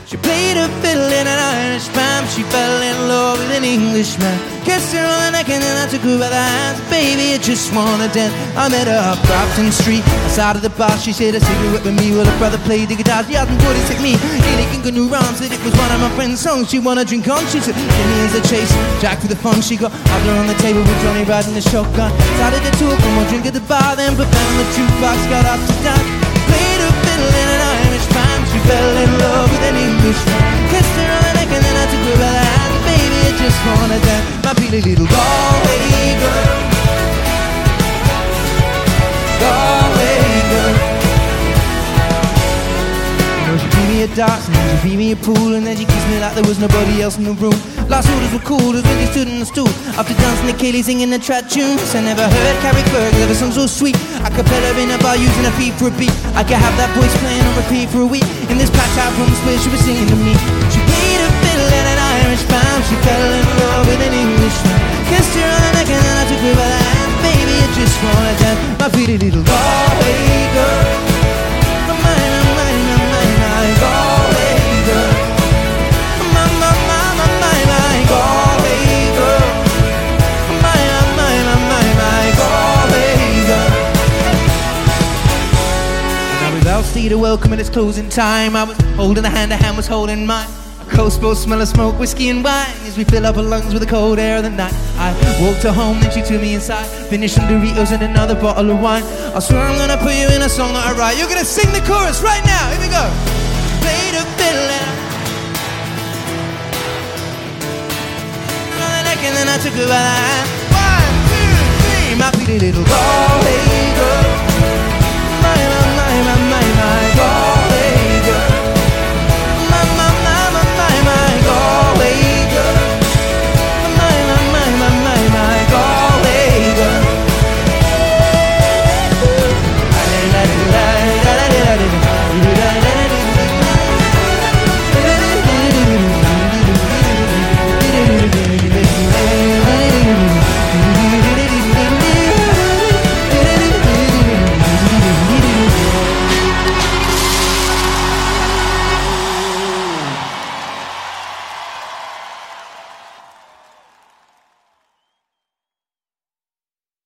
She played a fiddle in an Irish band. She fell in love with an Englishman. Kissed her on the neck and then I took her by the hands. Baby, I just wanna dance. I met her up Grafton Street, outside of the bar. She shared a cigarette with me while her brother played the guitar. She hasn't put it took me. Really thinking new rhymes. Said it was one of my friend's songs. She wanna drink on. She said, give me as a chase. Jack for the fun. She got Adler on the table with Johnny riding the shotgun. Started to talk and we'll drink at the bar. Then put down the jukebox, got up to dance. Played a fiddle in an Irish band. She fell in love with an Englishman. Kissed her on the neck and then I took her by the hand. Baby, I just wanna dance. My pretty little Galway girl. Galway girl. You know, she beat me at darts and then she beat me at pool. And then she kissed me like there was nobody else in the room. Last orders were cool as when they stood on the stool. After dancing the Kaylee singing the trad tunes. I never heard Carrie Ferg, ever sung so sweet. I could play her in a bar using a feet for a beat. I could have that voice playing on repeat for a week. In this packed out room where she was singing to me. She played a fiddle in an Irish band. She fell in love with an Englishman. Kissed her on the neck and then I took her by the hand. Baby, I just wanna dance. My pretty little Galway girl. My Galway girl. My Galway girl. My Galway girl. Now we've all stayed a welcome and it's closing time. I was holding a hand was holding mine. A coast boat smell of smoke, whiskey and wine as we fill up our lungs with the cold air of the night. I walked her home, then she took me inside. Finished some Doritos and another bottle of wine. I swear I'm gonna put you in a song that I write. You're gonna sing the chorus right now. Here we go. Played a fiddle and then I took her by the hand. 1, 2, 3. My pretty little girl.